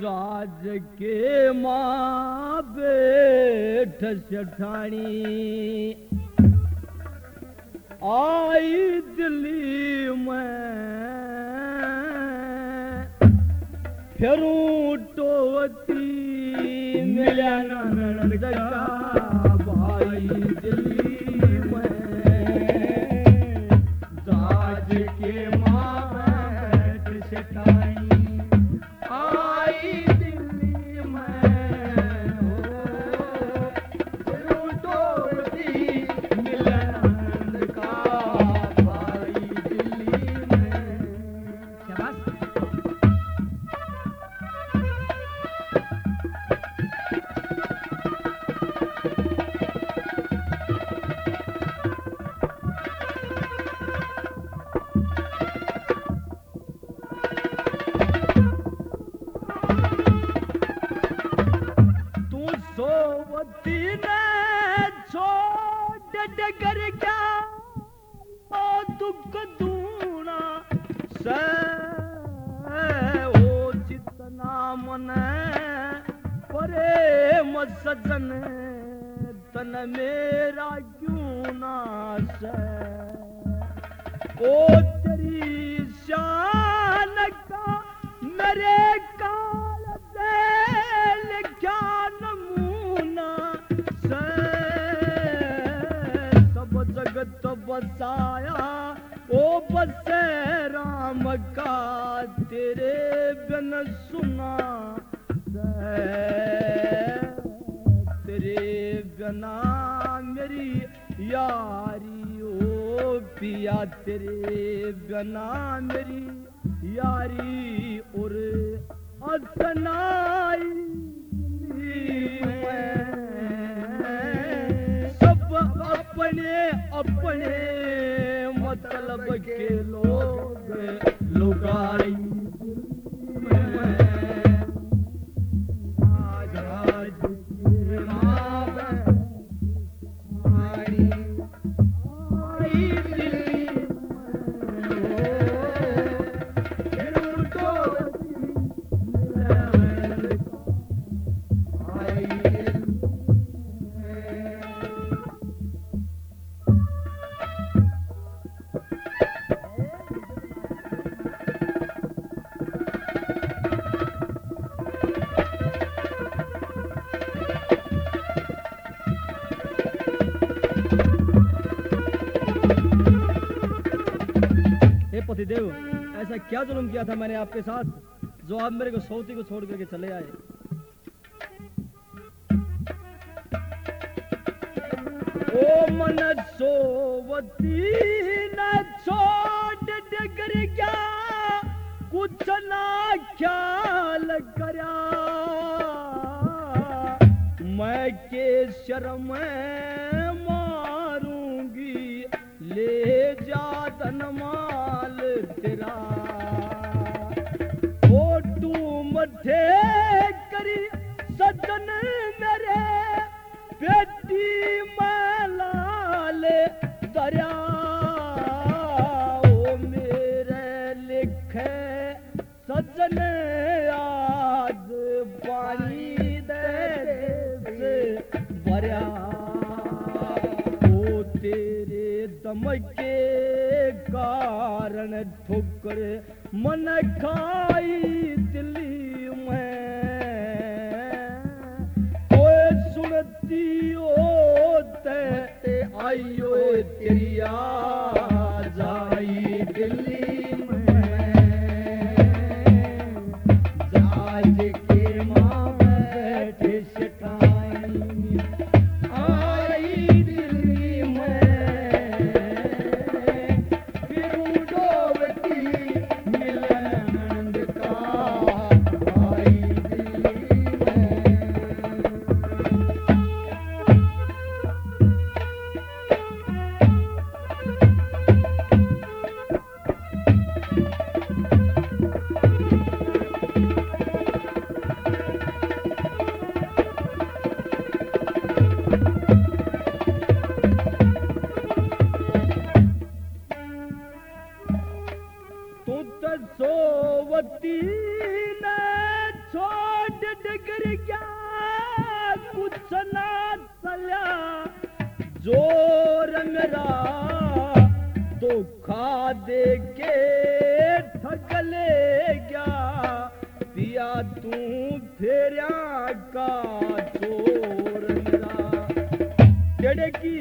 राज के माँ बैठ सेठानी आई दिल्ली में फिरूं टोवती मिल्या नंद का भाई दिल्ली में राज के माँ बैठ सेठानी आई दिल्ली में फिरूं टोवती मिल्या नंद का भाई दिल्ली में। शाबाश। सोवती ने छोड़ डगर क्या ओ दुख दूना से ओ जितना मन प्रेम सजन तन मेरा क्यों ना से ओ तेरी शान का मेरे काल से लिखा नमूना से सब जगत बसाया ओ बसे राम का तेरे बिन सुना से तेरे बिना मेरी यारी ओ पिया तेरे बिना मेरी यारी और अतनाई सब अपने अपने मतलब के लोग लुगाई आज की माँ आई दिल्ली पतिदेव, ऐसा क्या जुल्म किया था मैंने आपके साथ जो आप मेरे को सौती को छोड़ करके चले आए? ओ मन सोवती न छोड़ डगर क्या कुछ ना ख्याल करा मैं के शर्म मारूंगी ले जा धनमाल तेरा फोटू मठे करी सजन मेरे बेटी लाल दरिया ओ मेरे लिखे सजन आज पानी दे भरिया ओ तेरे दम के कारण ठोकर मन खाई दिल्ली में ओए सुनती होते आइयो तेरी आवाज़ आई दिल्ली में जाज के माँ बैठे शटाई आई दिल्ली में फिरूं डोबती मिलनंद का क्या कुछ ना चलिया जो रंगरा धोखा दे के ठग ले गया पिया तू फेरिया का चोर मेरा तेरे की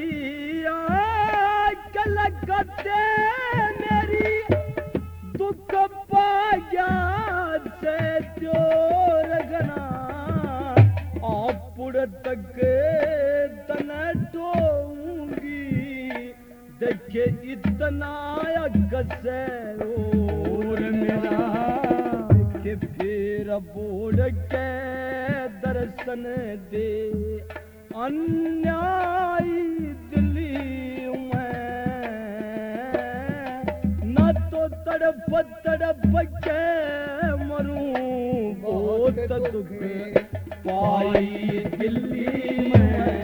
कलकत्ते मेरी दुख पा गया से चोर गना आपुड़ तक तन टोऊंगी देखे इतना गसे और मेरा के फिर बोल के दर्शन दे अन्याय दिल्ली में न तो तड़प के मरूं बहुत दुख पाई दिल्ली में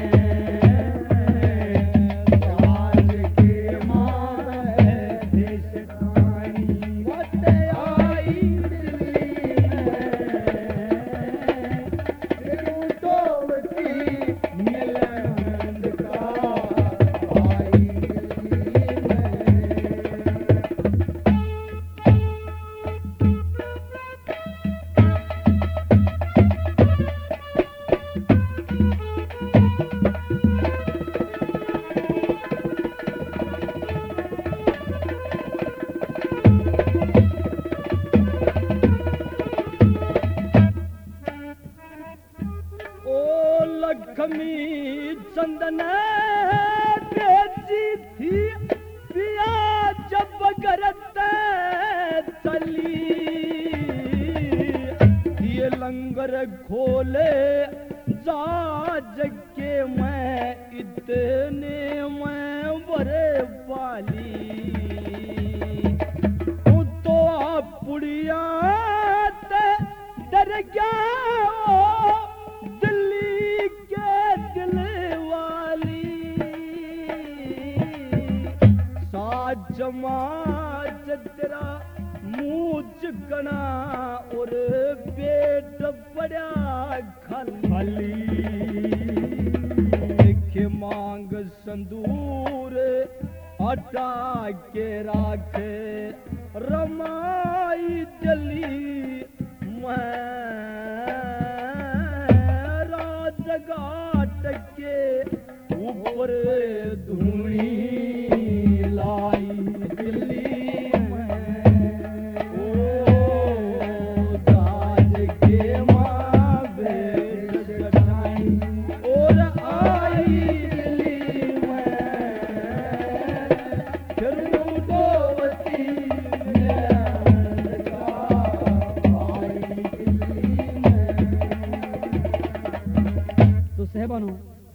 लक्ष्मी चंदन बेची थी पिया जब गरत चली ये लंगर खोले जाज के मैं इतने मैं बड़े वाली तो आप पुड़िया डर गया जमाज तेरा मुँह चिकना और पेट बड़ा खाली के मांग संदूर हटा के राखे रमाई जली मैं राजघाट के ऊपर धुनी लाई दिल्ली में ओ दाज के माँ बेच कटाई और आई दिल्ली में फिर गोवती आई दिल्ली में। तो सहबानों